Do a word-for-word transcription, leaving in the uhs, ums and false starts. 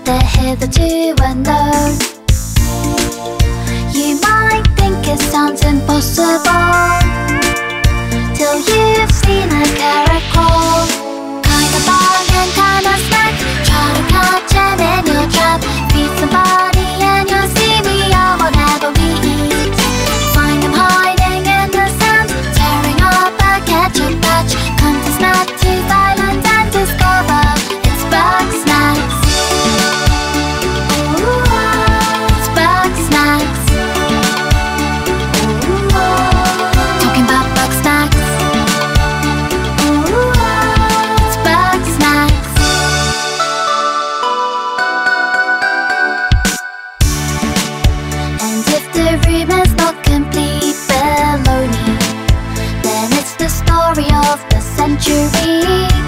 the hitherto unknown. You might think it sounds impossible till you've seen a carrot crawl. Kind of bargain, kind of snack. Try to catch 'em in your trap. Feed somebody and you'll see we are whatever we eat. Find 'em hiding in the sand, tearing up a ketchup patch. Come to Snack-Tooth Island and discover it's Bugsnax. It's Bugsnax. Talking about Bugsnax. It's Bugsnax. And if the rumor's not complete baloney, then it's the story of the century.